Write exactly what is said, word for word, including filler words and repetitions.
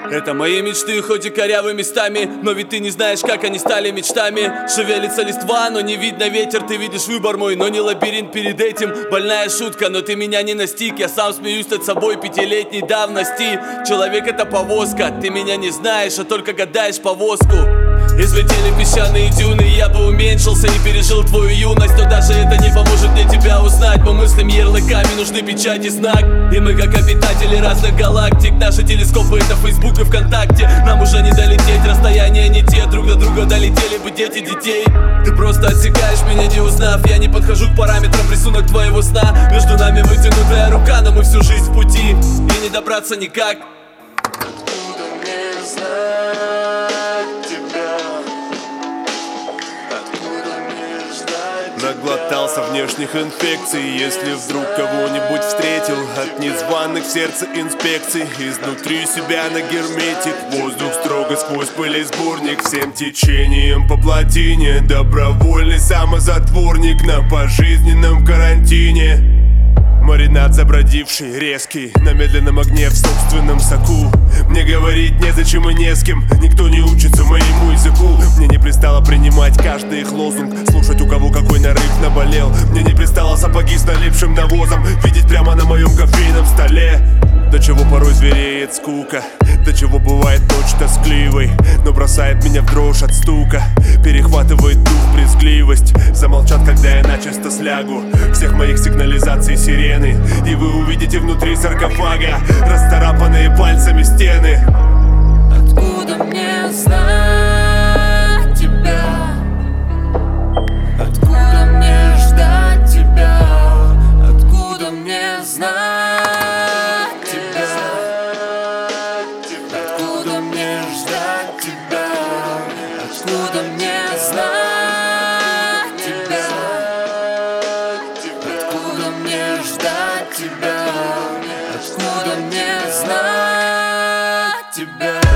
Это мои мечты, хоть и корявы местами, но ведь ты не знаешь, как они стали мечтами. Шевелится листва, но не видно ветер. Ты видишь выбор мой, но не лабиринт перед этим. Больная шутка, но ты меня не настиг. Я сам смеюсь над собой пятилетней давности. Человек — это повозка, ты меня не знаешь, а только гадаешь повозку. Излетели песчаные дюны, я бы уменьшился и пережил твою юность. Но даже это не поможет мне тебя узнать. По мыслям ярлыками нужны печать и знак. И мы как обитатели разных галактик. Наши телескопы — это Facebook и ВКонтакте. Нам уже не долететь, расстояния не те. Друг до друга долетели бы дети детей. Ты просто отсекаешь меня, не узнав. Я не подхожу к параметрам рисунок твоего сна. Между нами вытянутая рука, но мы всю жизнь в пути и не добраться никак. Наглотался внешних инфекций. Если вдруг кого-нибудь встретил, от незваных в сердце инспекций. Изнутри себя на герметик, воздух строго сквозь пылесборник. Всем течением по плотине, добровольный самозатворник на пожизненном карантине. Маринад забродивший, резкий, на медленном огне в собственном соку. Мне говорить незачем и не с кем, никто не учится моему языку. Мне не пристало принимать каждый их лозунг, слушать, у кого какой нарыв наболел. Мне не пристало сапоги с налипшим навозом видеть прямо на моем кофейном столе. До чего порой звереет скука, до чего бывает ночь тоскливой, но бросает меня в дрожь от стука. Перехватывает дух брезгливость. Замолчат, когда я начисто слягу всех моих сигнализаций сирены, и вы увидите внутри саркофага расцарапанные пальцами стены. Откуда мне знать тебя? Откуда мне ждать тебя? Откуда мне знать тебя? Откуда мне ждать тебя? Откуда мне знать тебя? Откуда мне ждать тебя? Откуда мне знать тебя?